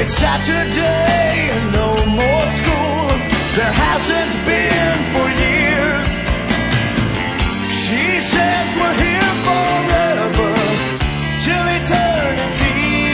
It's Saturday and no more school. There hasn't been for years. She says we're here forever, till eternity.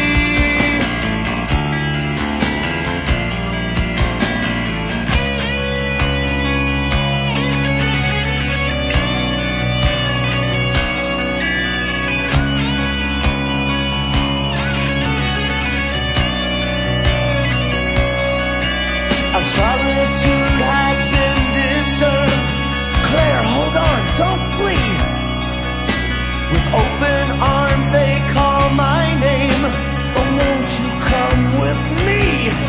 Our solitude has been disturbed. Claire, hold on, don't flee. With open arms they call my name. Oh, won't you come with me?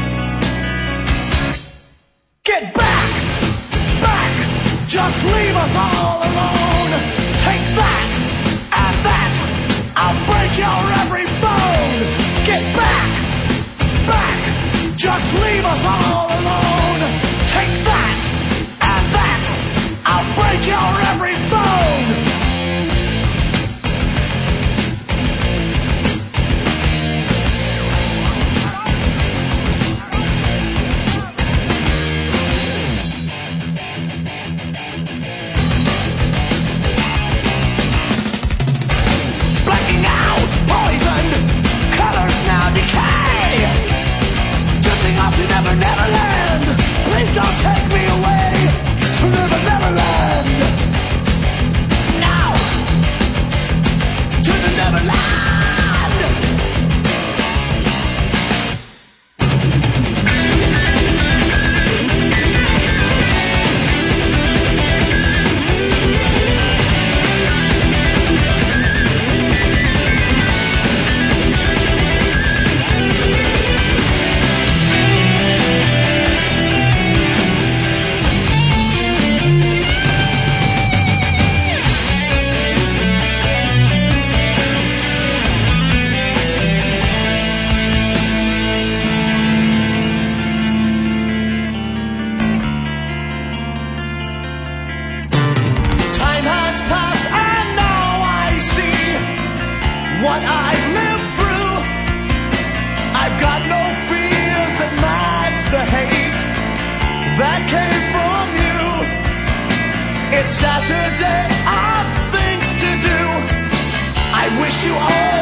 Get back! Back! Just leave us all alone. Take that! And that! I'll break your every bone. Get back! Back! Just leave us all alone. Take that! And that! I'll break your every bone. Blacking out, poisoned, colors now decay. Drifting off to Never Never Land. Please don't take me away to Never Never Land. Now to the Neverland. Time has passed and now I see what I lived through. I've got no fears that match the hate that came from you. It's Saturday, I've things to do. I wish you all